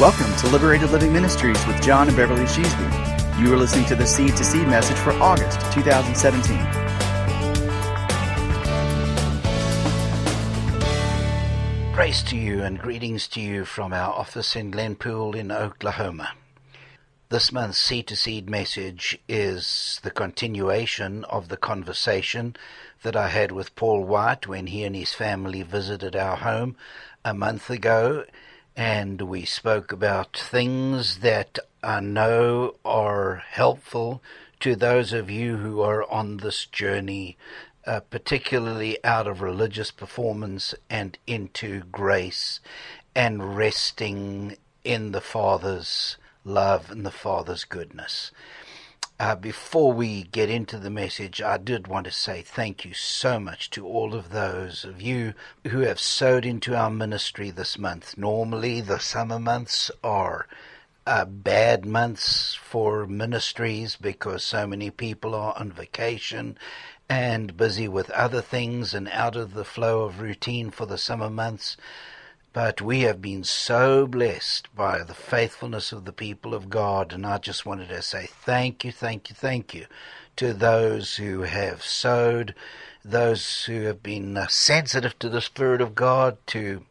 Welcome to Liberated Living Ministries with John and Beverly Sheasby. You are listening to the Seed to Seed message for August 2017. Grace to you and greetings to you from our office in Glenpool in Oklahoma. This month's Seed to Seed message is the continuation of the conversation that I had with Paul White when he and his family visited our home a month ago, and we spoke about things that I know are helpful to those of you who are on this journey, particularly out of religious performance and into grace and resting in the Father's love and the Father's goodness. Before we get into the message, I did want to say thank you so much to all of those of you who have sowed into our ministry this month. Normally, the summer months are bad months for ministries because so many people are on vacation and busy with other things and out of the flow of routine for the summer months. But we have been so blessed by the faithfulness of the people of God, and I just wanted to say thank you to those who have sowed, those who have been sensitive to the Spirit of God to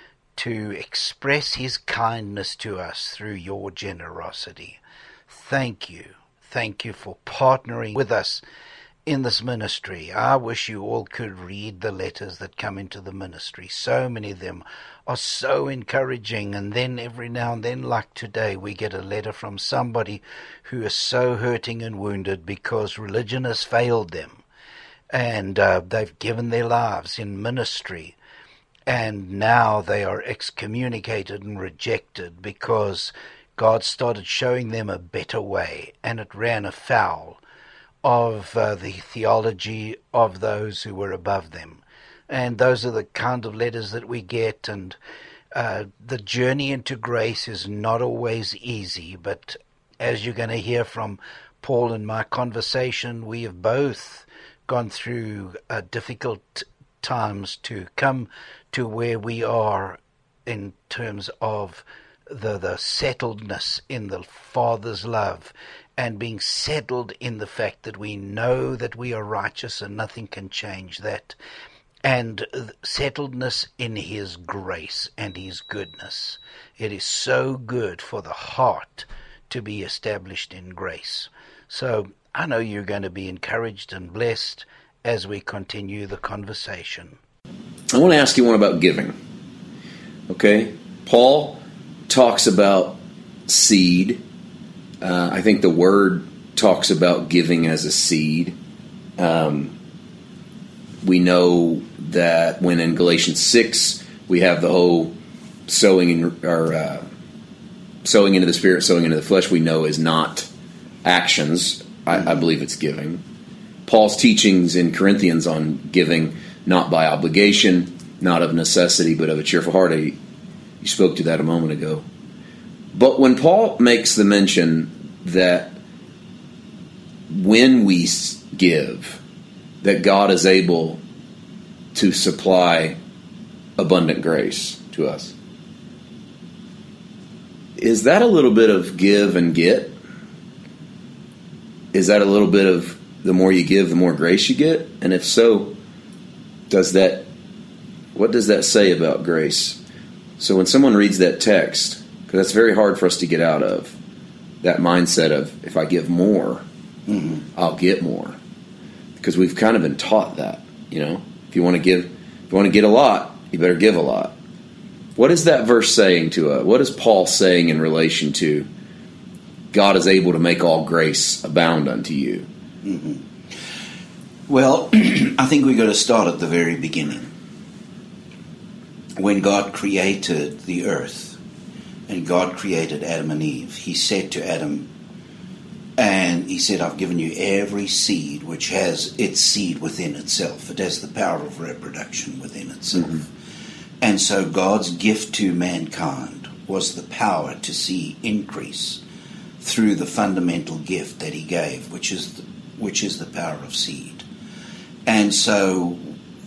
express His kindness to us through your generosity. Thank you for partnering with us in this ministry. I wish you all could read the letters that come into the ministry. So many of them are so encouraging, and then every now and then, like today, we get a letter from somebody who is so hurting and wounded because religion has failed them, and they've given their lives in ministry, and now they are excommunicated and rejected because God started showing them a better way, and it ran afoul of the theology of those who were above them. And those are the kind of letters that we get, and the journey into grace is not always easy, but as you're going to hear from Paul in my conversation, we have both gone through difficult times to come to where we are in terms of the settledness in the Father's love, and being settled in the fact that we know that we are righteous and nothing can change that, and settledness in His grace and His goodness. It is so good for the heart to be established in grace. So I know you're going to be encouraged and blessed as we continue the conversation. I want to ask you one about giving. Okay? Paul talks about seed. I think the Word talks about giving as a seed. We know that when in Galatians 6 we have the whole sowing into the Spirit, sowing into the flesh, we know is not actions. I believe it's giving. Paul's teachings in Corinthians on giving, not by obligation, not of necessity, but of a cheerful heart. You spoke to that a moment ago. But when Paul makes the mention that when we give, that God is able to supply abundant grace to us, is that a little bit of give and get? Is that a little bit of the more you give, the more grace you get? And if so, what does that say about grace? So when someone reads that text, because that's very hard for us to get out of, that mindset of, if I give more, I'll get more. Because we've kind of been taught that, if you want to get a lot, you better give a lot. What is that verse saying to us? What is Paul saying in relation to God is able to make all grace abound unto you? Mm-hmm. Well, I think we've got to start at the very beginning. When God created the earth, and God created Adam and Eve, He said to Adam, and He said, I've given you every seed which has its seed within itself. It has the power of reproduction within itself. Mm-hmm. And so God's gift to mankind was the power to see increase through the fundamental gift that He gave, which is the power of seed. And so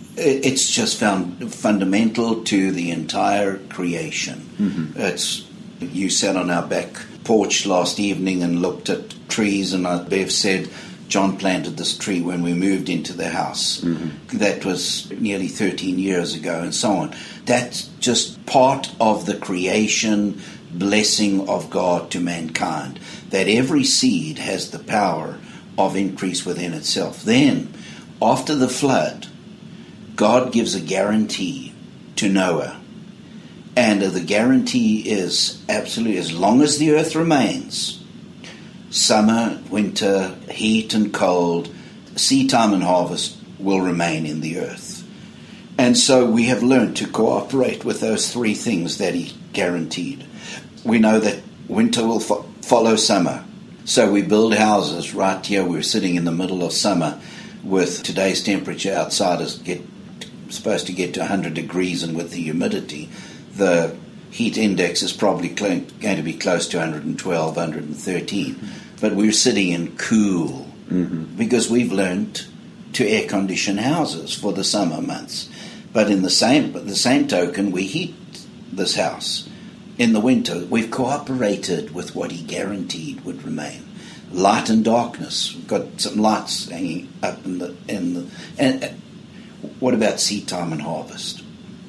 it's just found fundamental to the entire creation. Mm-hmm. You sat on our back porch last evening and looked at trees, and Bev said, John planted this tree when we moved into the house. Mm-hmm. That was nearly 13 years ago, and so on. That's just part of the creation blessing of God to mankind, that every seed has the power of increase within itself. Then, after the flood, God gives a guarantee to Noah. And the guarantee is absolutely, as long as the earth remains, summer, winter, heat and cold, seed time and harvest will remain in the earth. And so we have learned to cooperate with those three things that he guaranteed. We know that winter will follow summer. So we build houses right here. We're sitting in the middle of summer with today's temperature outside is supposed to get to 100 degrees, and with the humidity, the heat index is probably going to be close to 112, 113. But we're sitting in cool because we've learned to air condition houses for the summer months. But in the same token, we heat this house. In the winter, we've cooperated with what he guaranteed would remain. Light and darkness. We've got some lights hanging up and what about seed time and harvest?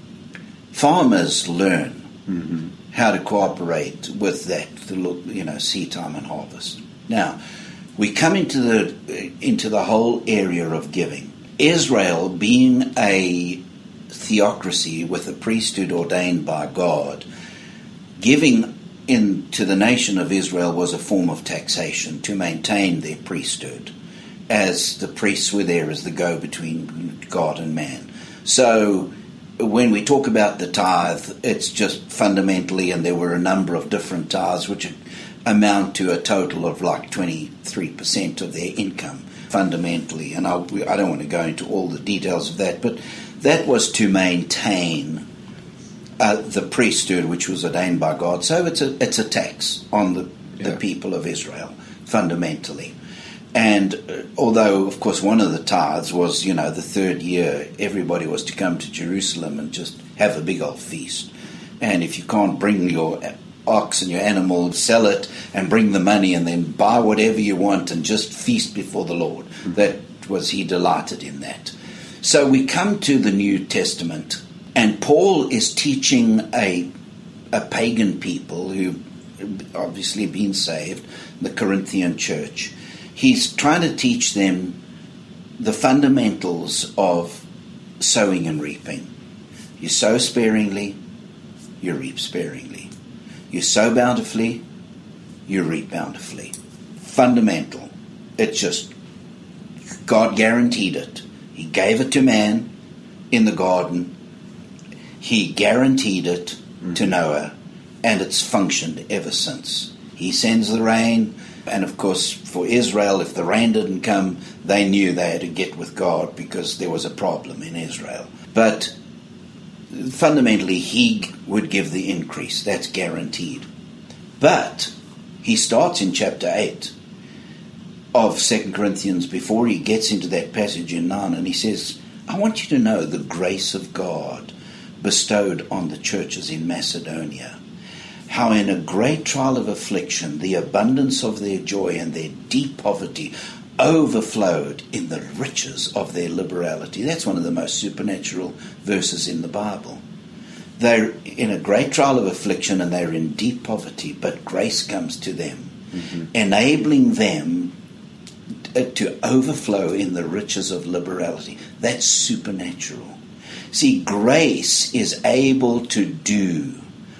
Farmers learn how to cooperate with that, seed time and harvest. Now, we come into the whole area of giving. Israel, being a theocracy with a priesthood ordained by God, giving into the nation of Israel was a form of taxation to maintain their priesthood, as the priests were there as the go-between God and man. So when we talk about the tithe, it's just fundamentally, and there were a number of different tithes which amount to a total of like 23% of their income, fundamentally. And I don't want to go into all the details of that, but that was to maintain the priesthood which was ordained by God. So it's a tax on the people of Israel, fundamentally. And although, of course, one of the tithes was, the third year, everybody was to come to Jerusalem and just have a big old feast. And if you can't bring your ox and your animal, sell it and bring the money and then buy whatever you want and just feast before the Lord. He delighted in that. So we come to the New Testament, and Paul is teaching a pagan people who obviously been saved, the Corinthian church. He's trying to teach them the fundamentals of sowing and reaping. You sow sparingly, you reap sparingly. You sow bountifully, you reap bountifully. Fundamental. It's just, God guaranteed it. He gave it to man in the garden. He guaranteed it to Noah, and it's functioned ever since. He sends the rain. And of course, for Israel, if the rain didn't come, they knew they had to get with God because there was a problem in Israel. But fundamentally, he would give the increase. That's guaranteed. But he starts in chapter 8 of 2 Corinthians before he gets into that passage in 9, and he says, I want you to know the grace of God bestowed on the churches in Macedonia. How in a great trial of affliction, the abundance of their joy and their deep poverty overflowed in the riches of their liberality. That's one of the most supernatural verses in the Bible. They're in a great trial of affliction and they're in deep poverty, but grace comes to them, enabling them to overflow in the riches of liberality. That's supernatural. See, grace is able to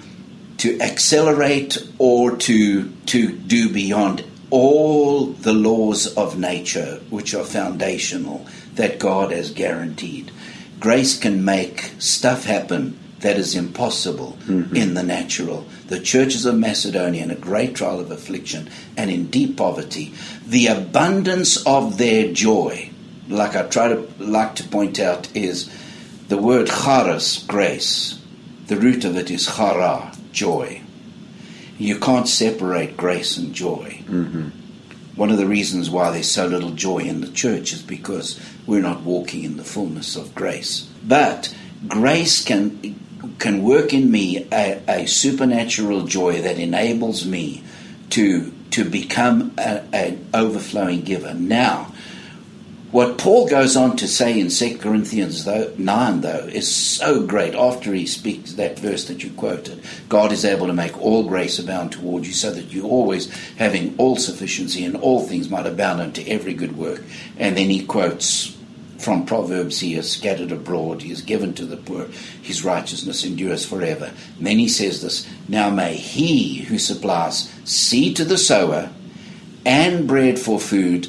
accelerate or to do beyond all the laws of nature which are foundational that God has guaranteed. Grace can make stuff happen that is impossible in the natural. The churches of Macedonia in a great trial of affliction and in deep poverty, the abundance of their joy, like I like to point out, is the word charis, grace. The root of it is chara, joy. You can't separate grace and joy. One of the reasons why there's so little joy in the church is because we're not walking in the fullness of grace. But grace can can work in me a supernatural joy that enables me to become an overflowing giver. Now, what Paul goes on to say in 2 Corinthians 9, though, is so great. After he speaks that verse that you quoted, God is able to make all grace abound toward you, so that you always, having all sufficiency in all things, might abound unto every good work. And then he quotes from Proverbs, he is scattered abroad, he is given to the poor, his righteousness endures forever. And then he says this, now may he who supplies seed to the sower and bread for food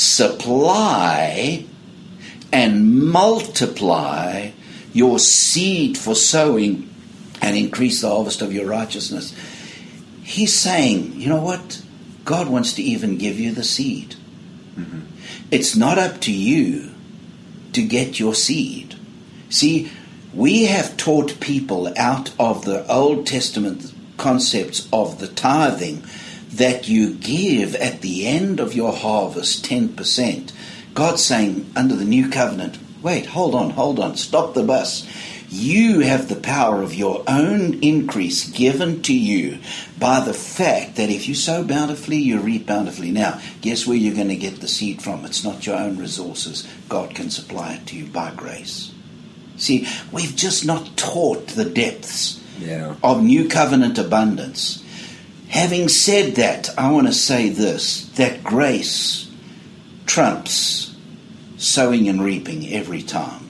supply and multiply your seed for sowing and increase the harvest of your righteousness. He's saying, you know what? God wants to even give you the seed. Mm-hmm. It's not up to you to get your seed. See, we have taught people out of the Old Testament concepts of the tithing that you give at the end of your harvest 10%. God's saying under the new covenant, wait, hold on, stop the bus. You have the power of your own increase given to you by the fact that if you sow bountifully, you reap bountifully. Now, guess where you're going to get the seed from? It's not your own resources. God can supply it to you by grace. See, we've just not taught the depths of new covenant abundance. Having said that, I want to say this, that grace trumps sowing and reaping every time.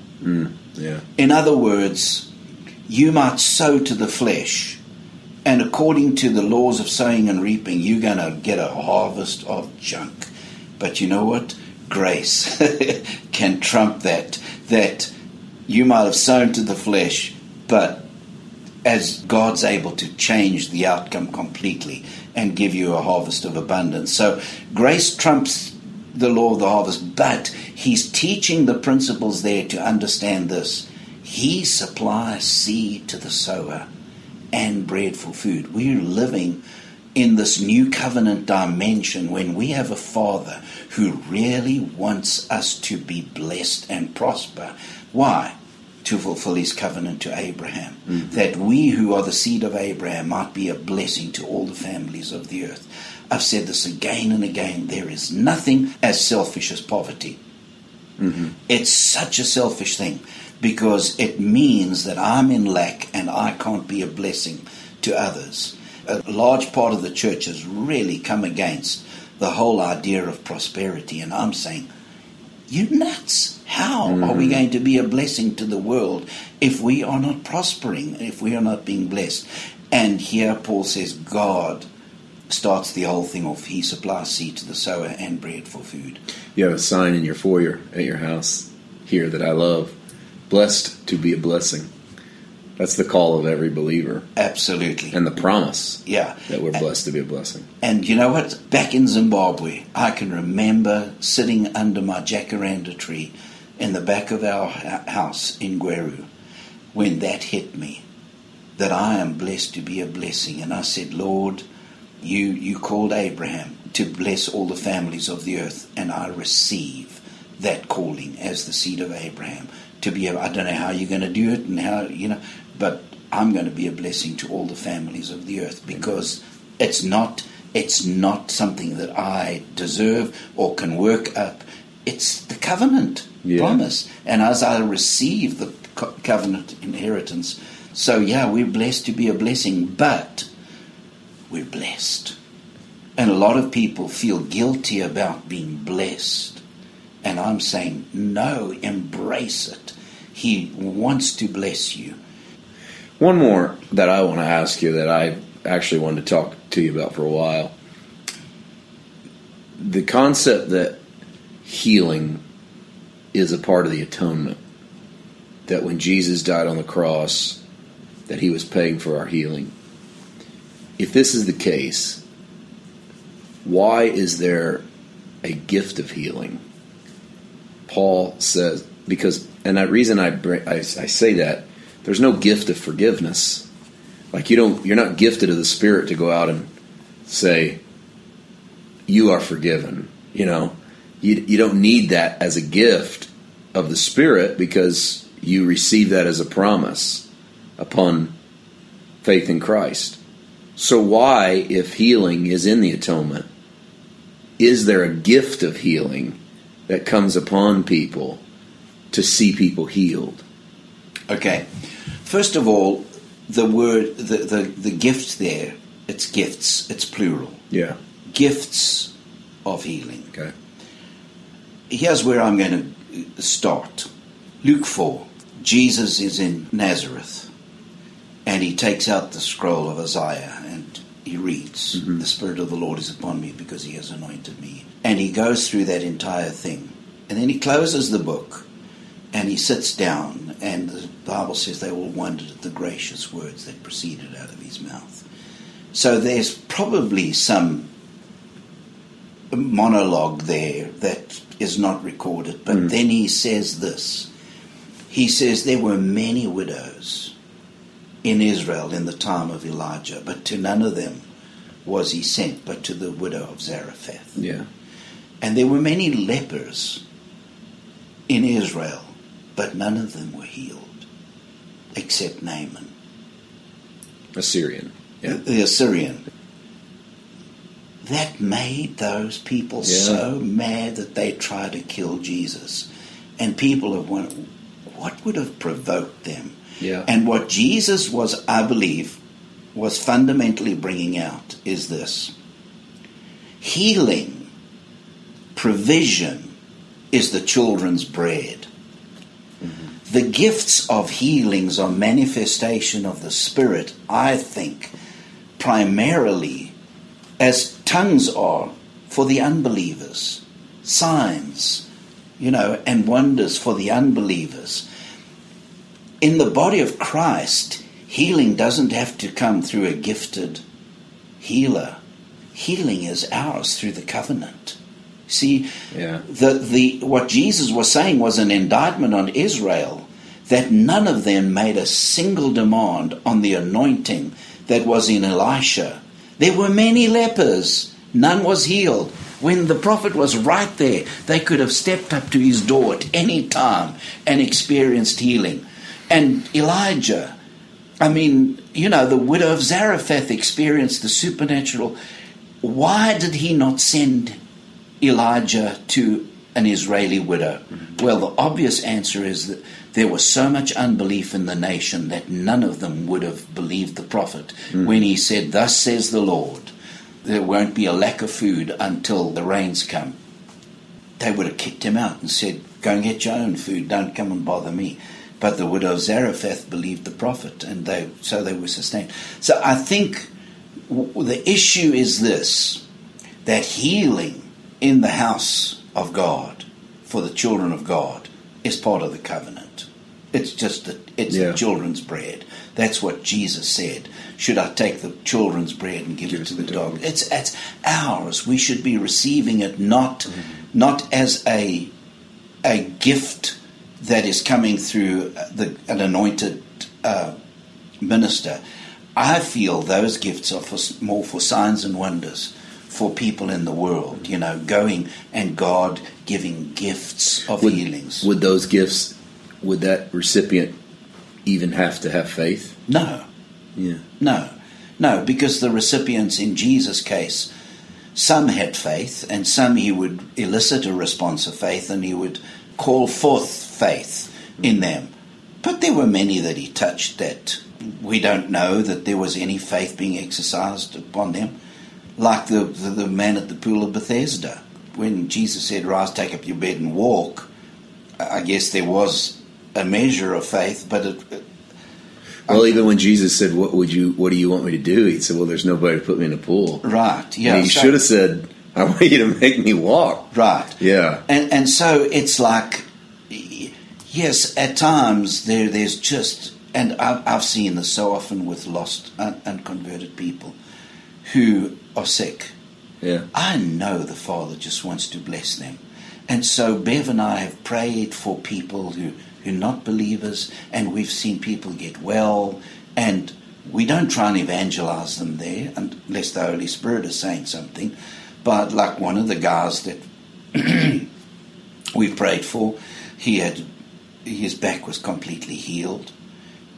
In other words, you might sow to the flesh, and according to the laws of sowing and reaping, you're going to get a harvest of junk. But you know what? Grace can trump that you might have sown to the flesh, but as God's able to change the outcome completely and give you a harvest of abundance. So grace trumps the law of the harvest, but he's teaching the principles there to understand this. He supplies seed to the sower and bread for food. We're living in this new covenant dimension when we have a Father who really wants us to be blessed and prosper. Why? To fulfill his covenant to Abraham, that we who are the seed of Abraham might be a blessing to all the families of the earth. I've said this again and again, there is nothing as selfish as poverty. It's such a selfish thing because it means that I'm in lack and I can't be a blessing to others. A large part of the church has really come against the whole idea of prosperity, and I'm saying, you're nuts. How are we going to be a blessing to the world if we are not prospering, if we are not being blessed? And here Paul says God starts the whole thing off. He supplies seed to the sower and bread for food. You have a sign in your foyer at your house here that I love. Blessed to be a blessing. That's the call of every believer. Absolutely. And the promise that we're blessed to be a blessing. And you know what? Back in Zimbabwe, I can remember sitting under my jacaranda tree in the back of our house in Gweru when that hit me, that I am blessed to be a blessing. And I said, Lord, you called Abraham to bless all the families of the earth, and I receive that calling as the seed of Abraham to be I don't know how you're going to do it and how, but I'm going to be a blessing to all the families of the earth, because it's not something that I deserve or can work up. It's the covenant promise. And as I receive the covenant inheritance, so we're blessed to be a blessing, but we're blessed. And a lot of people feel guilty about being blessed. And I'm saying, no, embrace it. He wants to bless you. One more that I want to ask you that I actually wanted to talk to you about for a while. The concept that healing is a part of the atonement. That when Jesus died on the cross, that he was paying for our healing. If this is the case, why is there a gift of healing? Paul says, because, and the reason I say that, there's no gift of forgiveness. Like you're not gifted of the Spirit to go out and say, you are forgiven. You don't need that as a gift of the Spirit because you receive that as a promise upon faith in Christ. So why, if healing is in the atonement, is there a gift of healing that comes upon people to see people healed? Okay. First of all, the word, the gift there, it's gifts, it's plural. Yeah. Gifts of healing. Okay. Here's where I'm going to start. Luke 4. Jesus is in Nazareth, and he takes out the scroll of Isaiah, and he reads, The Spirit of the Lord is upon me because he has anointed me. And he goes through that entire thing. And then he closes the book, and he sits down, and the Bible says they all wondered at the gracious words that proceeded out of his mouth. So there's probably some monologue there that is not recorded, but then he says this. He says there were many widows in Israel in the time of Elijah, but to none of them was he sent, but to the widow of Zarephath. Yeah. And there were many lepers in Israel, but none of them were healed, except Naaman, Assyrian. Yeah. the Assyrian. That made those people so mad that they tried to kill Jesus. And people have wondered, what would have provoked them? Yeah. And what Jesus was, I believe, was fundamentally bringing out is this. Healing, provision, is the children's bread. The gifts of healings are manifestation of the Spirit, I think, primarily as tongues are for the unbelievers, signs, and wonders for the unbelievers. In the body of Christ, healing doesn't have to come through a gifted healer. Healing is ours through the covenant. See, what Jesus was saying was an indictment on Israel, that none of them made a single demand on the anointing that was in Elisha. There were many lepers. None was healed. When the prophet was right there, they could have stepped up to his door at any time and experienced healing. And Elijah, the widow of Zarephath experienced the supernatural. Why did he not send Elijah to an Israeli widow? Well, the obvious answer is that there was so much unbelief in the nation that none of them would have believed the prophet when he said, "Thus says the Lord, there won't be a lack of food until the rains come." They would have kicked him out and said, "Go and get your own food, don't come and bother me." But the widow of Zarephath believed the prophet, and so they were sustained. So I think the issue is this, that healing in the house of God for the children of God is part of the covenant. It's just the children's bread. That's what Jesus said. Should I take the children's bread and give it to the dog? It's ours. We should be receiving it not as a gift that is coming through an anointed minister. I feel those gifts are more for signs and wonders for people in the world, going and God giving gifts of healings. Would those gifts, would that recipient even have to have faith? No. Yeah. No, because the recipients in Jesus' case, some had faith, and some he would elicit a response of faith, and he would call forth faith in them. But there were many that he touched that we don't know that there was any faith being exercised upon them. Like the man at the pool of Bethesda. When Jesus said, "Rise, take up your bed and walk," I guess there was a measure of faith, but even when Jesus said, what do you want me to do?" He said, "Well, there's nobody to put me in a pool." Right, yeah. And he should have said, "I want you to make me walk." Right. Yeah. And so it's like, yes, at times there's just, and I've seen this so often with lost, unconverted people who are sick. Yeah. I know the Father just wants to bless them. And so Bev and I have prayed for people who are not believers, and we've seen people get well, and we don't try and evangelize them there unless the Holy Spirit is saying something. But like one of the guys that we prayed for, his back was completely healed,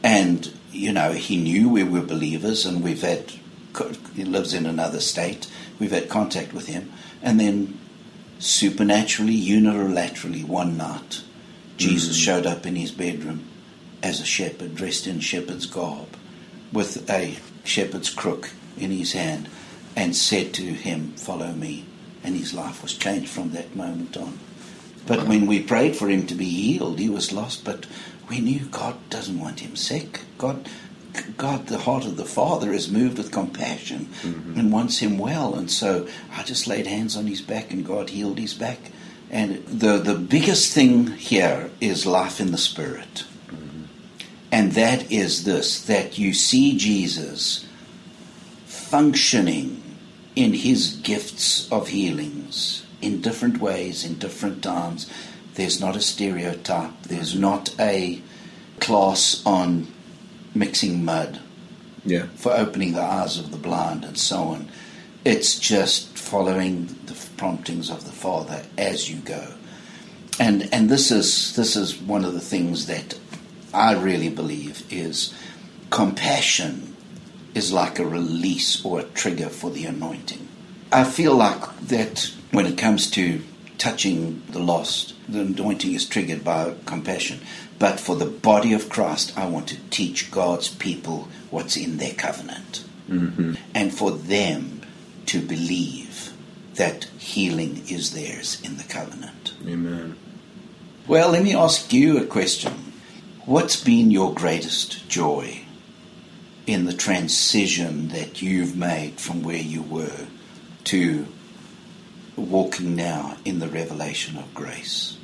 And, he knew we were believers, and he lives in another state. We've had contact with him. And then supernaturally, unilaterally, one night, Jesus showed up in his bedroom as a shepherd, dressed in shepherd's garb, with a shepherd's crook in his hand, and said to him, "Follow me." And his life was changed from that moment on. But when we prayed for him to be healed, he was lost, but we knew God doesn't want him sick. God, the heart of the Father, is moved with compassion and wants him well. And so I just laid hands on his back, and God healed his back. And the biggest thing here is life in the Spirit. And that is this, that you see Jesus functioning in his gifts of healings in different ways, in different times. There's not a stereotype. There's not a class on mixing mud for opening the eyes of the blind and so on. It's just following the promptings of the Father as you go. And this is one of the things that I really believe is compassion is like a release or a trigger for the anointing. I feel like that when it comes to touching the lost, the anointing is triggered by compassion. But for the body of Christ, I want to teach God's people what's in their covenant. And for them to believe that healing is theirs in the covenant. Amen. Well, let me ask you a question. What's been your greatest joy in the transition that you've made from where you were to walking now in the revelation of grace?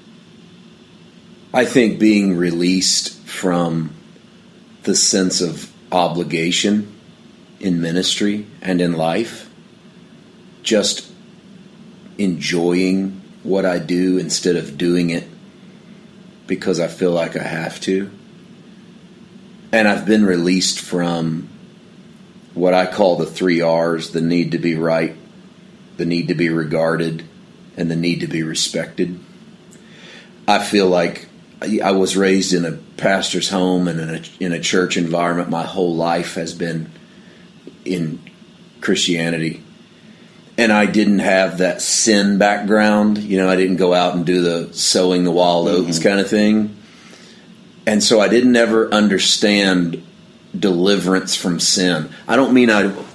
I think being released from the sense of obligation in ministry and in life, just enjoying what I do instead of doing it because I feel like I have to. And I've been released from what I call the 3 R's, the need to be right, the need to be regarded, and the need to be respected. I feel like I was raised in a pastor's home and in a church environment. My whole life has been in Christianity. And I didn't have that sin background. I didn't go out and do the sowing the wild oats kind of thing. And so I didn't ever understand deliverance from sin. I don't mean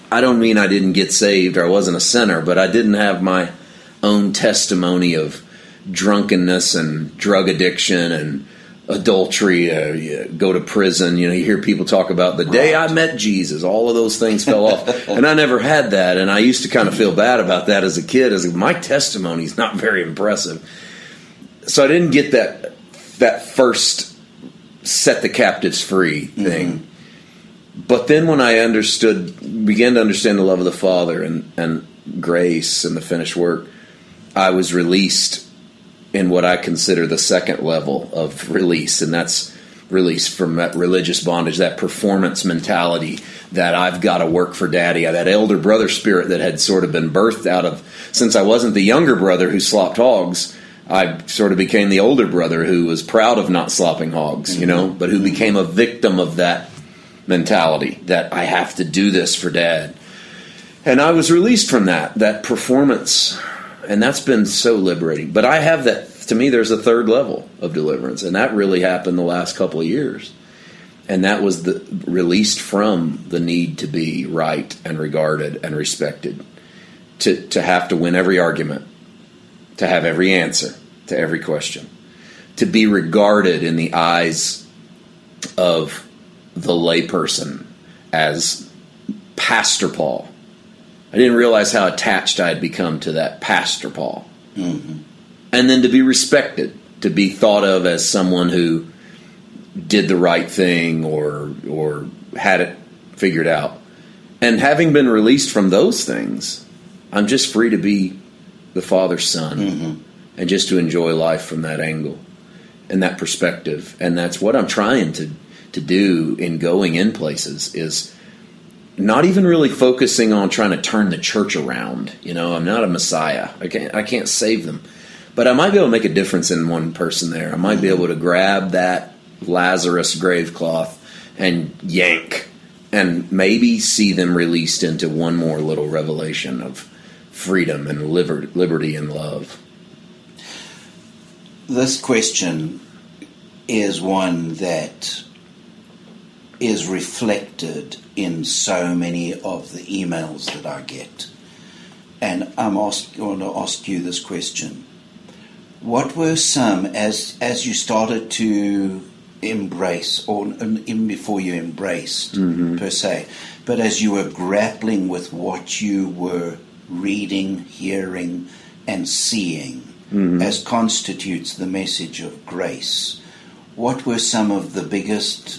I didn't get saved or I wasn't a sinner, but I didn't have my own testimony of drunkenness and drug addiction and adultery, go to prison. You hear people talk about the day I met Jesus, all of those things fell off. And I never had that. And I used to kind of feel bad about that as a kid. My testimony is not very impressive. So I didn't get that first set the captives free thing. But then when I began to understand the love of the Father and grace and the finished work, I was released in what I consider the second level of release, and that's release from that religious bondage, that performance mentality that I've got to work for Daddy, that elder brother spirit that had sort of been birthed out of, since I wasn't the younger brother who slopped hogs, I sort of became the older brother who was proud of not slopping hogs, but who became a victim of that mentality that I have to do this for Dad. And I was released from that performance. And that's been so liberating. But I have that, to me, there's a third level of deliverance. And that really happened the last couple of years. And that was released from the need to be right and regarded and respected. To have to win every argument. To have every answer to every question. To be regarded in the eyes of the layperson as Pastor Paul. I didn't realize how attached I had become to that Pastor Paul. And then to be respected, to be thought of as someone who did the right thing or had it figured out. And having been released from those things, I'm just free to be the Father's son and just to enjoy life from that angle and that perspective. And that's what I'm trying to do in going in places, is not even really focusing on trying to turn the church around. I'm not a Messiah. I can't save them. But I might be able to make a difference in one person there. I might be able to grab that Lazarus grave cloth and yank and maybe see them released into one more little revelation of freedom and liberty and love. This question is one that is reflected in so many of the emails that I get. And I want to ask you this question. What were some, as you started to embrace, or even before you embraced per se, but as you were grappling with what you were reading, hearing, and seeing as constitutes the message of grace, what were some of the biggest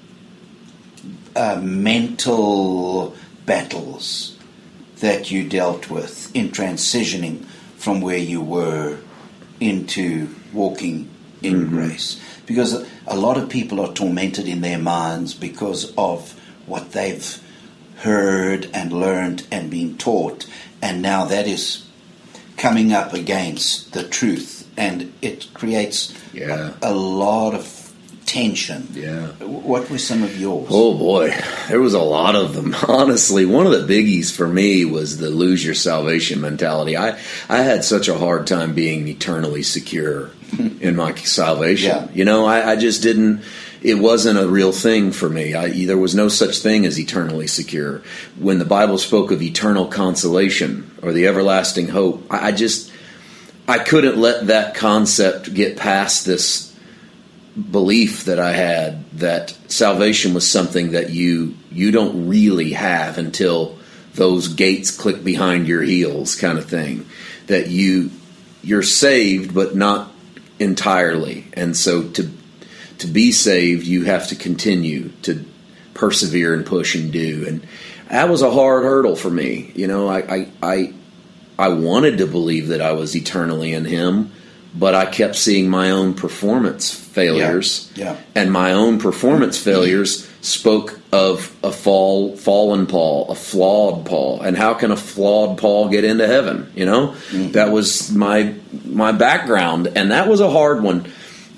mental battles that you dealt with in transitioning from where you were into walking in grace? Because a lot of people are tormented in their minds because of what they've heard and learned and been taught, and now that is coming up against the truth, and it creates a lot of tension. Yeah. What were some of yours? Oh boy, there was a lot of them. Honestly, one of the biggies for me was the lose your salvation mentality. I had such a hard time being eternally secure in my salvation. Yeah. You know, I just didn't. It wasn't a real thing for me. There was no such thing as eternally secure. When the Bible spoke of eternal consolation or the everlasting hope, I couldn't let that concept get past this belief that I had that salvation was something that you don't really have until those gates click behind your heels, kind of thing. That you're saved, but not entirely. And so to be saved, you have to continue to persevere and push and do. And that was a hard hurdle for me. You know, I wanted to believe that I was eternally in Him, but I kept seeing my own performance failures. Yeah. And my own performance failures spoke of a fallen Paul, a flawed Paul. And how can a flawed Paul get into heaven? You know, that was my background, and that was a hard one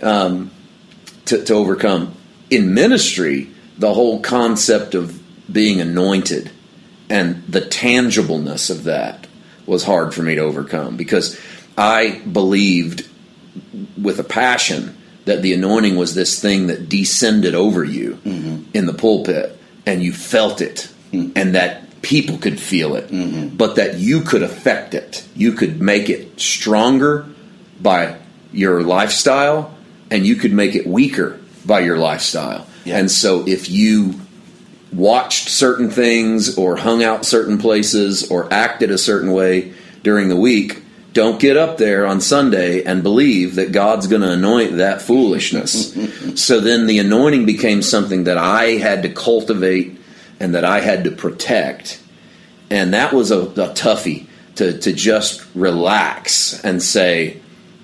to overcome. In ministry, the whole concept of being anointed and the tangibleness of that was hard for me to overcome, because I believed with a passion that the anointing was this thing that descended over you in the pulpit, and you felt it, and that people could feel it, but that you could affect it. You could make it stronger by your lifestyle, and you could make it weaker by your lifestyle. Yeah. And so if you watched certain things or hung out certain places or acted a certain way during the week, don't get up there on Sunday and believe that God's going to anoint that foolishness. So then the anointing became something that I had to cultivate and that I had to protect. And that was a toughie to just relax and say,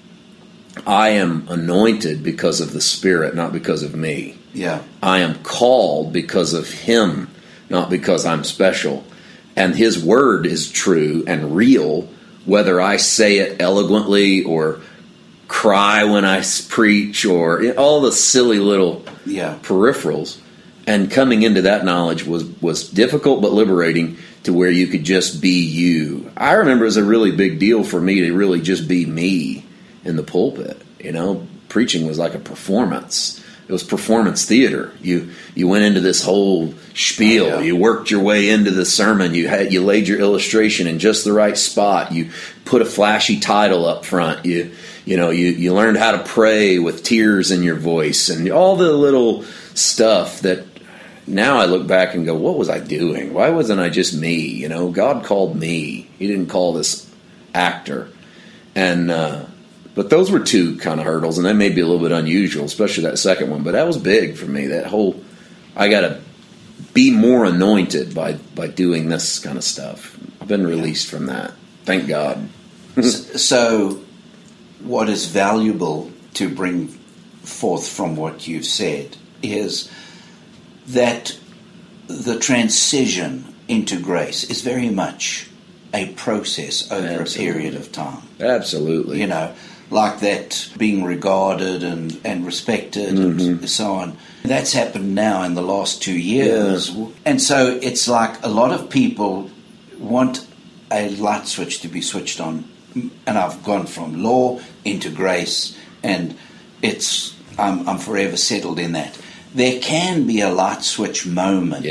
I am anointed because of the Spirit, not because of me. Yeah. I am called because of Him, not because I'm special. And His word is true and real, whether I say it eloquently or cry when I preach or all the silly little peripherals. And coming into that knowledge was difficult but liberating, to where you could just be you. I remember it was a really big deal for me to really just be me in the pulpit. You know, preaching was like a performance. It was performance theater. You went into this whole spiel. Oh, yeah. You worked your way into the sermon. You laid your illustration in just the right spot. You put a flashy title up front. You learned how to pray with tears in your voice and all the little stuff that now I look back and go, what was I doing? Why wasn't I just me? You know, God called me. He didn't call this actor. And but those were two kind of hurdles, and that may be a little bit unusual, especially that second one. But that was big for me. That whole, I got to be more anointed by doing this kind of stuff. I've been released from that. Thank God. So what is valuable to bring forth from what you've said is that the transition into grace is very much a process over a period of time. Absolutely. You know, like that being regarded and respected and so on. That's happened now in the last 2 years. Yeah. And so it's like a lot of people want a light switch to be switched on. And I've gone from law into grace, and I'm forever settled in that. There can be a light switch moment,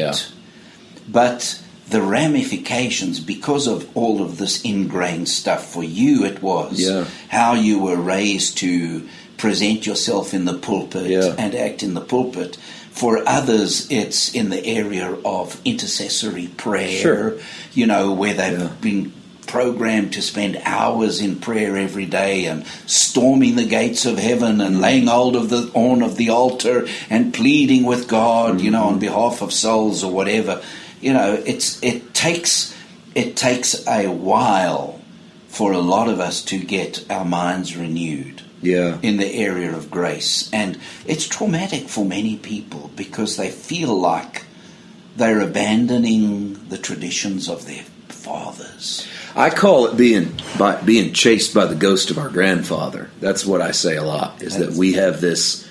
but the ramifications, because of all of this ingrained stuff, for you it was how you were raised to present yourself in the pulpit and act in the pulpit. For others, it's in the area of intercessory prayer, where they've been programmed to spend hours in prayer every day and storming the gates of heaven and laying hold of the horn of the altar and pleading with God, on behalf of souls or whatever. It takes a while for a lot of us to get our minds renewed in the area of grace. And it's traumatic for many people because they feel like they're abandoning the traditions of their fathers. I call it being chased by the ghost of our grandfather. That's what I say a lot, is that we have this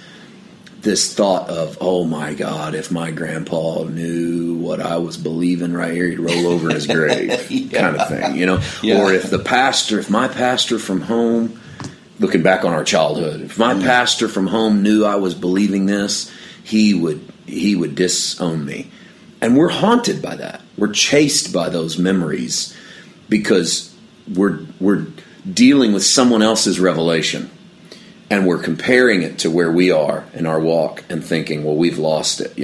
thought of, oh my God, if my grandpa knew what I was believing right here, he'd roll over in his grave, kind of thing, Or if my pastor from home, looking back on our childhood, if my pastor from home knew I was believing this, he would disown me. And we're haunted by that. We're chased by those memories because we're dealing with someone else's revelation. And we're comparing it to where we are in our walk and thinking, well, we've lost it.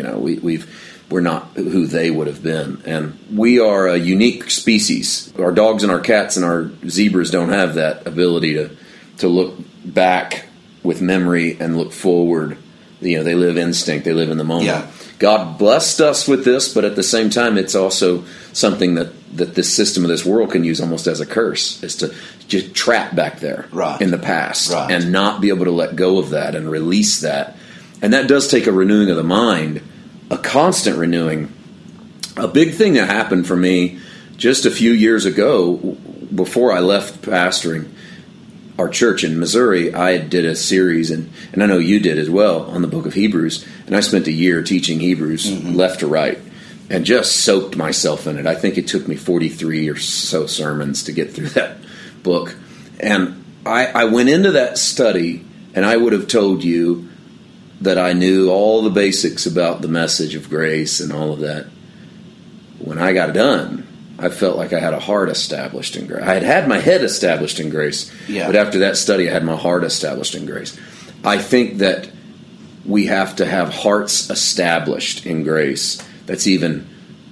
We're not who they would have been. And we are a unique species. Our dogs and our cats and our zebras don't have that ability to look back with memory and look forward. They live instinct. They live in the moment. Yeah. God blessed us with this, but at the same time, it's also something that this system of this world can use almost as a curse, is to just trap back there in the past and not be able to let go of that and release that. And that does take a renewing of the mind, a constant renewing. A big thing that happened for me just a few years ago, before I left pastoring our church in Missouri, I did a series, and I know you did as well, on the book of Hebrews, and I spent a year teaching Hebrews left to right, and just soaked myself in it. I think it took me 43 or so sermons to get through that book. And I went into that study, and I would have told you that I knew all the basics about the message of grace and all of that. When I got done, I felt like I had a heart established in grace. I had my head established in grace, but after that study, I had my heart established in grace. I think that we have to have hearts established in grace. That's even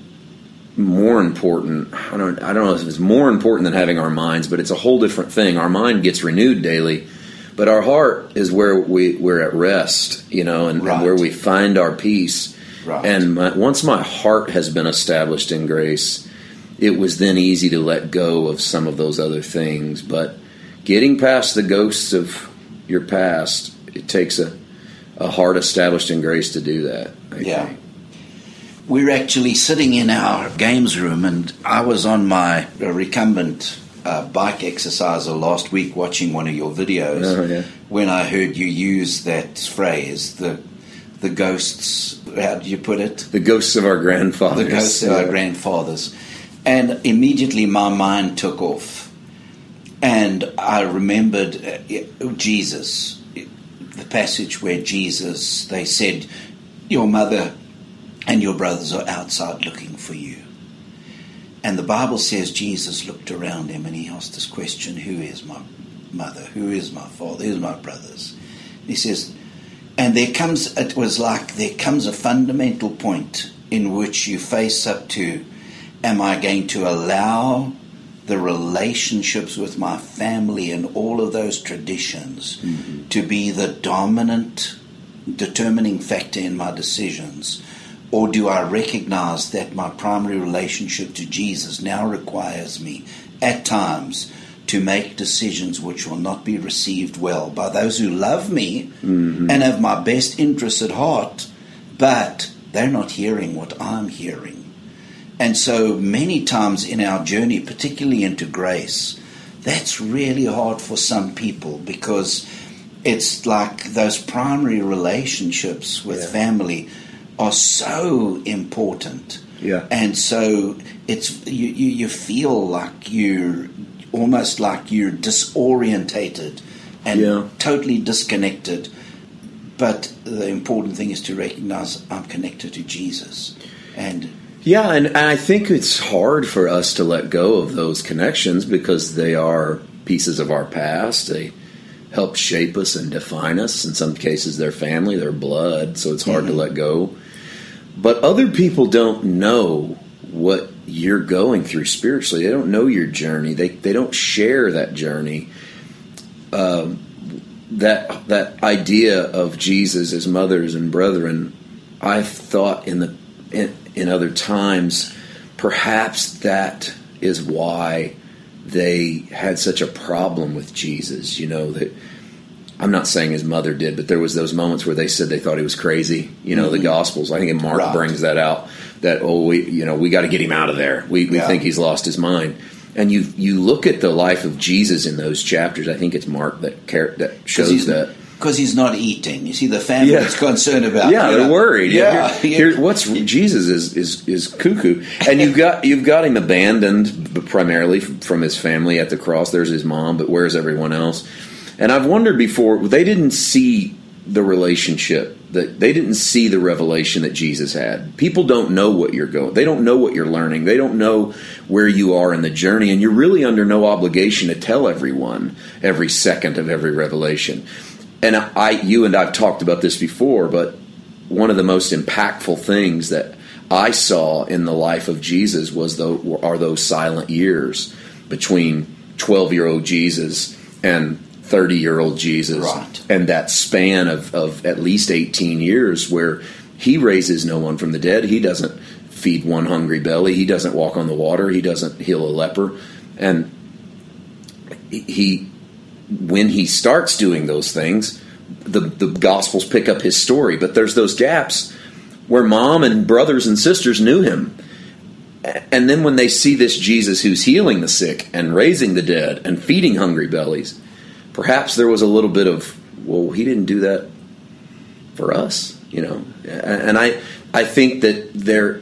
more important. I don't know if it's more important than having our minds, but it's a whole different thing. Our mind gets renewed daily, but our heart is where we're at rest, and where we find our peace. Right. And once my heart has been established in grace, it was then easy to let go of some of those other things. But getting past the ghosts of your past, it takes a heart established in grace to do that, I think. We're actually sitting in our games room, and I was on my recumbent bike exerciser last week watching one of your videos when I heard you use that phrase, the ghosts, how did you put it? The ghosts of our grandfathers. The ghosts of our grandfathers. And immediately my mind took off. And I remembered Jesus, the passage where Jesus, they said, your mother and your brothers are outside looking for you. And the Bible says Jesus looked around him and he asked this question, who is my mother? Who is my father? Who is my brothers? And he says, and there comes a fundamental point in which you face up to, am I going to allow the relationships with my family and all of those traditions to be the dominant determining factor in my decisions? Or do I recognize that my primary relationship to Jesus now requires me, at times, to make decisions which will not be received well by those who love me and have my best interests at heart, but they're not hearing what I'm hearing. And so many times in our journey, particularly into grace, That's really hard for some people, because it's like those primary relationships with family are so important. Yeah. And so it's you feel like you're almost like you're disorientated and totally disconnected. But the important thing is to recognize I'm connected to Jesus. And I think it's hard for us to let go of those connections because they are pieces of our past. They help shape us and define us. In some cases, they're family, they're blood, so it's hard to let go. But other people don't know what you're going through spiritually. They don't know your journey. They don't share that journey. That idea of Jesus as mothers and brethren, I've thought in other times, perhaps that is why they had such a problem with Jesus. That I'm not saying his mother did, but there was those moments where they said they thought he was crazy. The Gospels, I think Mark brings that out. That we got to get him out of there. We think he's lost his mind. And you look at the life of Jesus in those chapters. I think it's Mark that shows that. Because he's not eating. You see, the family is concerned about. Yeah, they're worried. What's Jesus is cuckoo, and you've got him abandoned primarily from his family at the cross. There's his mom, but where's everyone else? And I've wondered before, they didn't see the relationship, that they didn't see the revelation that Jesus had. People don't know what you're going. They don't know what you're learning. They don't know where you are in the journey, and you're really under no obligation to tell everyone every second of every revelation. And you and I've talked about this before, but one of the most impactful things that I saw in the life of Jesus are those silent years between 12-year-old Jesus and 30-year-old Jesus, and that span of at least 18 years where he raises no one from the dead. He doesn't feed one hungry belly. He doesn't walk on the water. He doesn't heal a leper. And when he starts doing those things, the Gospels pick up his story. But there's those gaps where mom and brothers and sisters knew him. And then when they see this Jesus who's healing the sick and raising the dead and feeding hungry bellies, perhaps there was a little bit of, well, he didn't do that for us, And I think that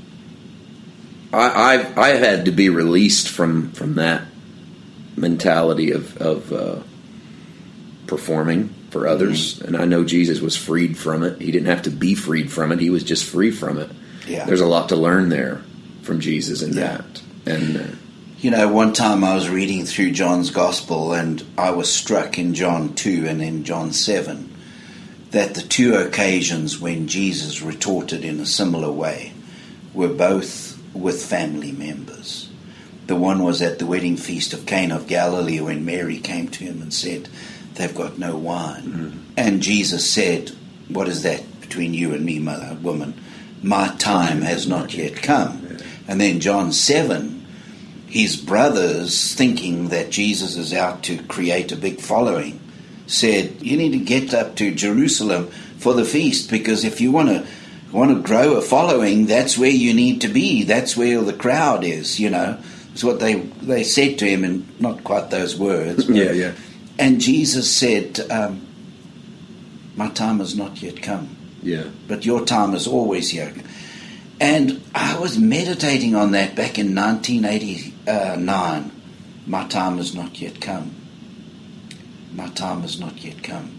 I had to be released from that mentality of performing for others, and I know Jesus was freed from it. He didn't have to be freed from it; he was just free from it. Yeah. There's a lot to learn there from Jesus in that, and. One time I was reading through John's Gospel, and I was struck in John 2 and in John 7 that the two occasions when Jesus retorted in a similar way were both with family members. The one was at the wedding feast of Cana of Galilee when Mary came to him and said, "They've got no wine." Mm-hmm. And Jesus said, "What is that between you and me, woman? My time has not yet come." Yeah. And then John 7, his brothers, thinking that Jesus is out to create a big following, said, "You need to get up to Jerusalem for the feast, because if you want to grow a following, that's where you need to be. That's where the crowd is." It's what they said to him, in not quite those words. Yeah. And Jesus said, "My time has not yet come. Yeah, but your time is always here." And I was meditating on that back in 1989. My time has not yet come. My time has not yet come.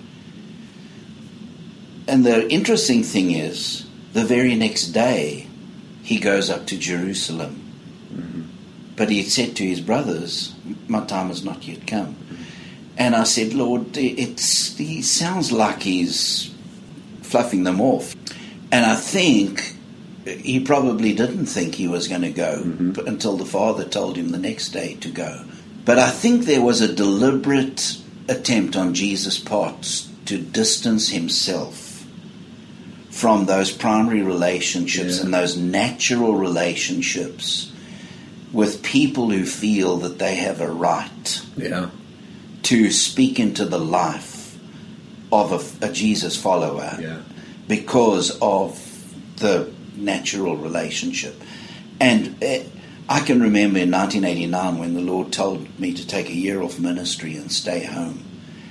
And the interesting thing is, the very next day, he goes up to Jerusalem. Mm-hmm. But he said to his brothers, "My time has not yet come." Mm-hmm. And I said, "Lord, he sounds like he's fluffing them off." And I think he probably didn't think he was going to go until the Father told him the next day to go. But I think there was a deliberate attempt on Jesus' part to distance himself from those primary relationships and those natural relationships with people who feel that they have a right to speak into the life of a Jesus follower because of the natural relationship. And I can remember in 1989 when the Lord told me to take a year off ministry and stay home.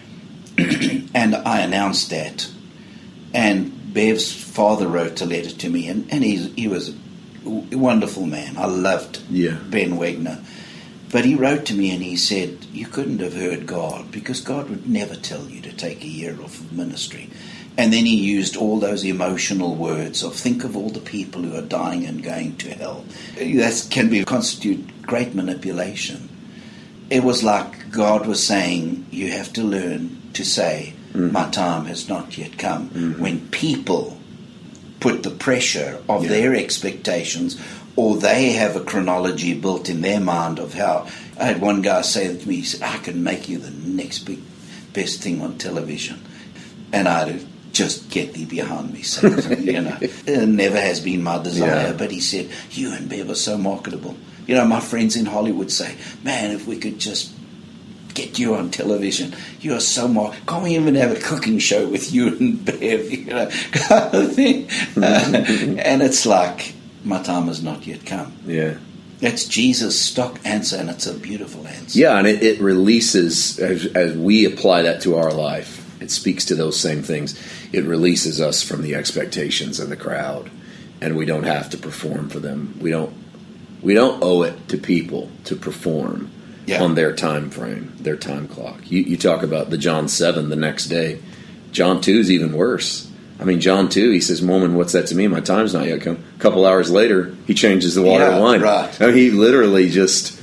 And I announced that. And Bev's father wrote a letter to me, and he was a wonderful man. I loved Ben Wegner. But he wrote to me and he said, you couldn't have heard God, because God would never tell you to take a year off of ministry. And then he used all those emotional words of, think of all the people who are dying and going to hell. That can constitute great manipulation. It was like God was saying, you have to learn to say, my time has not yet come. When people put the pressure of their expectations, or they have a chronology built in their mind of how... I had one guy say to me, he said, I can make you the next best thing on television. And I'd just get thee behind me, Satan. It never has been my desire. But he said, you and Bev are so marketable. My friends in Hollywood say, man, if we could just get you on television, you are so can't we even have a cooking show with you and Bev, kind of thing. And it's like, my time has not yet come. Yeah. That's Jesus' stock answer, and it's a beautiful answer. Yeah, and it releases, as we apply that to our life, it speaks to those same things. It releases us from the expectations of the crowd, and we don't have to perform for them. We don't owe it to people to perform on their time frame, their time clock. You talk about the John 7 the next day. John 2 is even worse. I mean, John 2, he says, woman, what's that to me? My time's not yet come. A couple hours later, he changes the water to wine. Right. I mean, he literally just,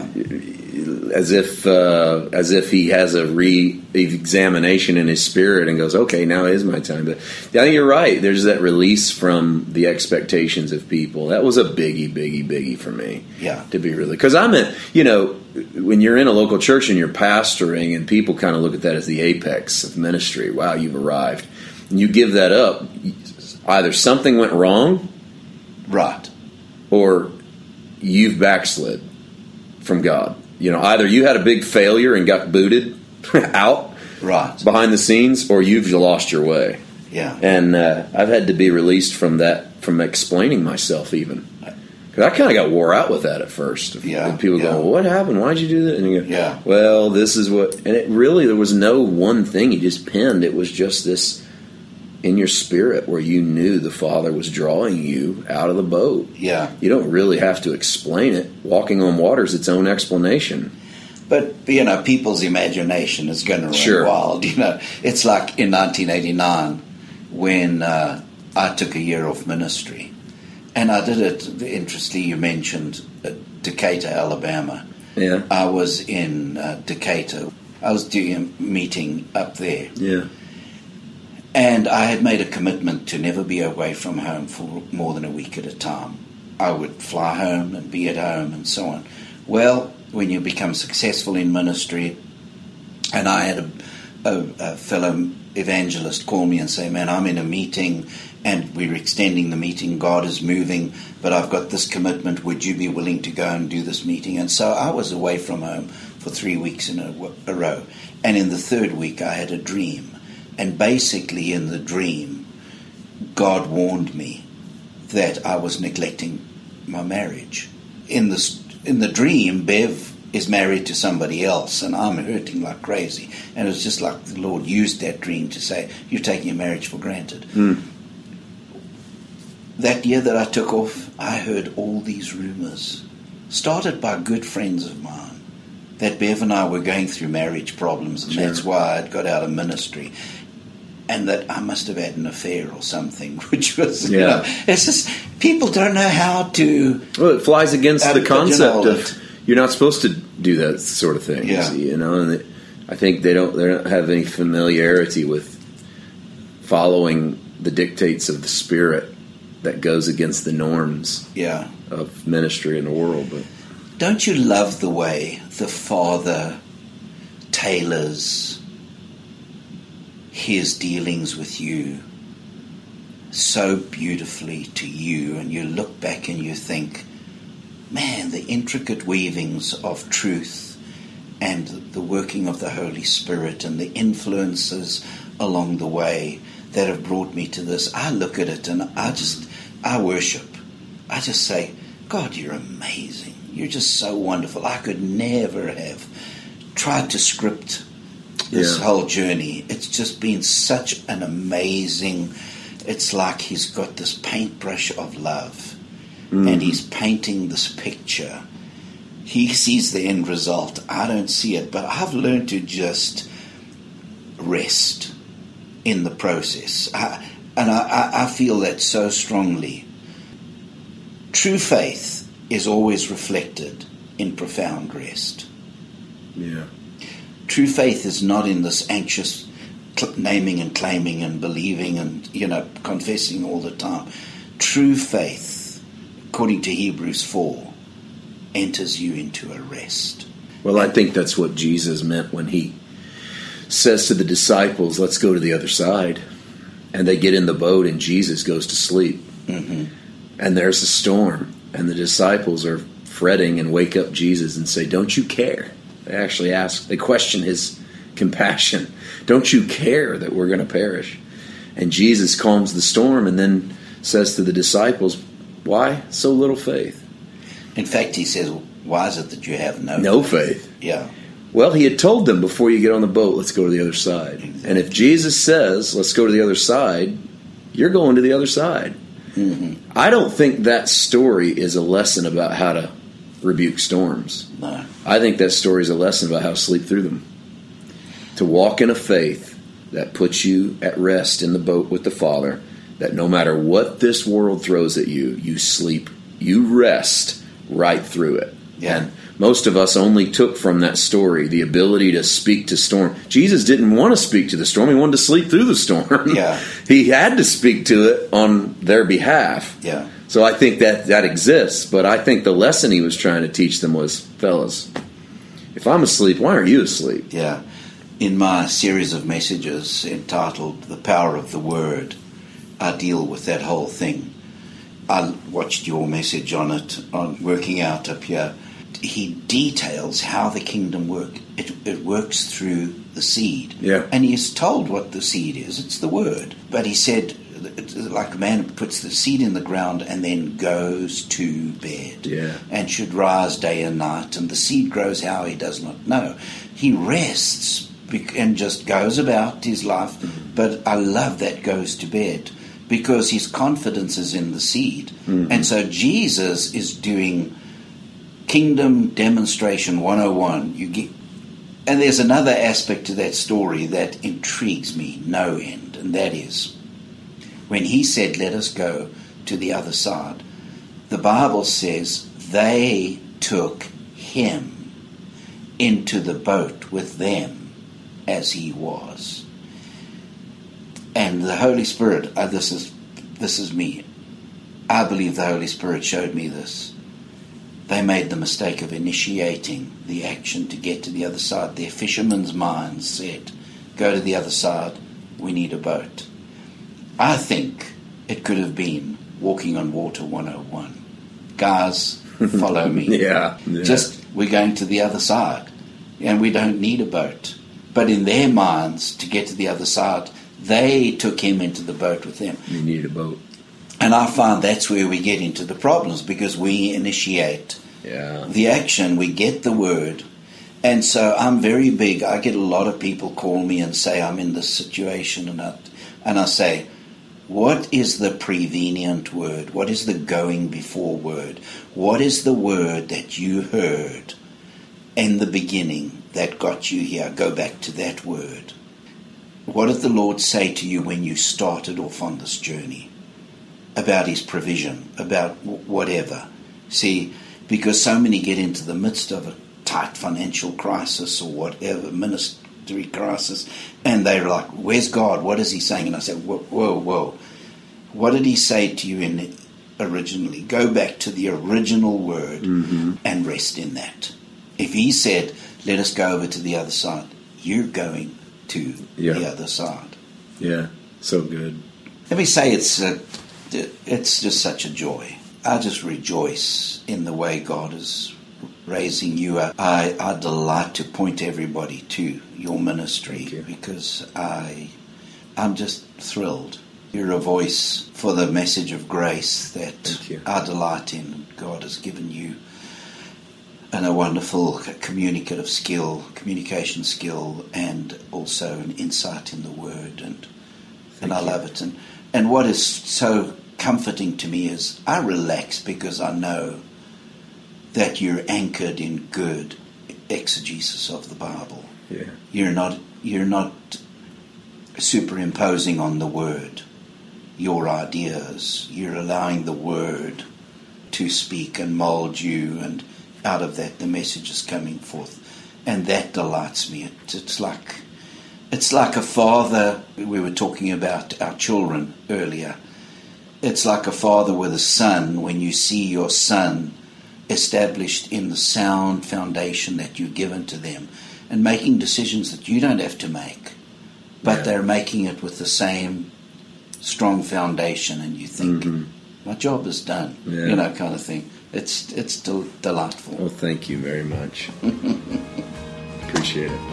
as if he has a re-examination in his spirit and goes, okay, now is my time. But I think you're right. There's that release from the expectations of people. That was a biggie for me. Yeah. To be really, because I'm when you're in a local church and you're pastoring, and people kind of look at that as the apex of ministry. Wow, you've arrived. And you give that up, either something went wrong, right, or you've backslid from God. Either you had a big failure and got booted out behind the scenes, or you've lost your way. Yeah. And I've had to be released from that, from explaining myself even. Because I kind of got wore out with that at first. And people go, well, what happened? Why'd you do that? And you go, well, this is what... And it really, there was no one thing he just pinned. It was just this in your spirit where you knew the Father was drawing you out of the boat. Yeah. You don't really have to explain it. Walking on water is its own explanation. But, people's imagination is going to run wild. It's like in 1989 when I took a year off ministry. And I did it, interestingly, you mentioned Decatur, Alabama. Yeah. I was in Decatur. I was doing a meeting up there. Yeah. And I had made a commitment to never be away from home for more than a week at a time. I would fly home and be at home and so on. Well, when you become successful in ministry, and I had a fellow evangelist call me and say, man, I'm in a meeting and we're extending the meeting, God is moving, but I've got this commitment, would you be willing to go and do this meeting? And so I was away from home for 3 weeks in a row. And in the third week I had a dream. And basically in the dream, God warned me that I was neglecting my marriage. In the dream, Bev is married to somebody else, and I'm hurting like crazy. And it was just like the Lord used that dream to say, you're taking your marriage for granted. That year that I took off, I heard all these rumors, started by good friends of mine, that Bev and I were going through marriage problems, and that's why I'd got out of ministry. And that I must have had an affair or something, which was, it's just, people don't know how to... Well, it flies against the concept of you're not supposed to do that sort of thing. And I think they don't have any familiarity with following the dictates of the Spirit that goes against the norms of ministry in the world. But don't you love the way the Father tailors his dealings with you so beautifully to you, and you look back and you think, man, the intricate weavings of truth and the working of the Holy Spirit and the influences along the way that have brought me to this. I look at it and I worship. I just say, God, you're amazing. You're just so wonderful. I could never have tried to script this whole journey. It's just been such an amazing... It's like he's got this paintbrush of love, and he's painting this picture. He sees the end result. I don't see it, but I've learned to just rest in the process. I feel that so strongly. True faith is always reflected in profound rest. Yeah. True faith is not in this anxious naming and claiming and believing and, confessing all the time. True faith, according to Hebrews 4, enters you into a rest. Well, I think that's what Jesus meant when he says to the disciples, let's go to the other side. And they get in the boat and Jesus goes to sleep. Mm-hmm. And there's a storm. And the disciples are fretting and wake up Jesus and say, don't you care? They question his compassion. Don't you care that we're going to perish? And Jesus calms the storm and then says to the disciples, why so little faith? In fact, he says, why is it that you have no faith? Yeah. Well, he had told them before you get on the boat, let's go to the other side. Exactly. And if Jesus says, let's go to the other side, you're going to the other side. Mm-hmm. I don't think that story is a lesson about how to rebuke storms. No. I think that story is a lesson about how to sleep through them. To walk in a faith that puts you at rest in the boat with the Father, that no matter what this world throws at you, you sleep, you rest right through it. Yeah. And most of us only took from that story the ability to speak to storm. Jesus didn't want to speak to the storm. He wanted to sleep through the storm. Yeah. He had to speak to it on their behalf. Yeah. So I think that exists. But I think the lesson he was trying to teach them was, fellas, if I'm asleep, why aren't you asleep? Yeah. In my series of messages entitled The Power of the Word, I deal with that whole thing. I watched your message on it, on Working Out up here. He details how the kingdom works. It works through the seed. Yeah. And he's told what the seed is. It's the word. But he said, like a man puts the seed in the ground and then goes to bed. Yeah. And should rise day and night. And the seed grows how he does not know. He rests and just goes about his life. Mm-hmm. But I love that goes to bed, because his confidence is in the seed. Mm-hmm. And so Jesus is doing Kingdom Demonstration 101. And there's another aspect to that story that intrigues me no end, and that is when he said, let us go to the other side. The Bible says they took him into the boat with them as he was. And the Holy Spirit, this is me. I believe the Holy Spirit showed me this. They made the mistake of initiating the action to get to the other side. Their fishermen's minds said, go to the other side, we need a boat. I think it could have been Walking on Water 101. Guys, follow me. Yeah. Just, we're going to the other side, and we don't need a boat. But in their minds, to get to the other side, they took him into the boat with them. You needed a boat. And I find that's where we get into the problems, because we initiate the action, we get the word. And so I'm very big. I get a lot of people call me and say, I'm in this situation. And I say, what is the prevenient word? What is the going before word? What is the word that you heard in the beginning that got you here? Go back to that word. What did the Lord say to you when you started off on this journey? About his provision, about whatever. See, because so many get into the midst of a tight financial crisis or whatever, ministry crisis, and they're like, where's God? What is he saying? And I say, whoa. What did he say to you originally? Go back to the original word and rest in that. If he said, let us go over to the other side, you're going to the other side. Yeah, so good. Let me say it's just such a joy. I just rejoice in the way God is raising you up. I delight to point everybody to your ministry because I'm just thrilled. You're a voice for the message of grace that I delight in. God has given you a wonderful communication skill, and also an insight in the Word, and I love it. And what is so comforting to me is I relax because I know that you're anchored in good exegesis of the Bible. Yeah. You're not superimposing on the Word your ideas. You're allowing the Word to speak and mold you, and out of that the message is coming forth, and that delights me. It's like a father. We were talking about our children earlier. It's like a father with a son. When you see your son established in the sound foundation that you've given to them, and making decisions that you don't have to make, but they're making it with the same strong foundation, and you think, my job is done, kind of thing. It's still delightful. Well, thank you very much. Appreciate it.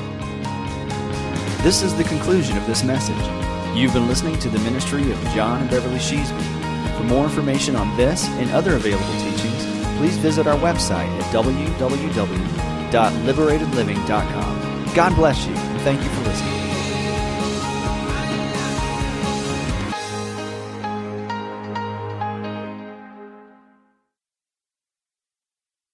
This is the conclusion of this message. You've been listening to the ministry of John and Beverly Sheasby. For more information on this and other available teachings, please visit our website at www.liberatedliving.com. God bless you, and thank you for listening.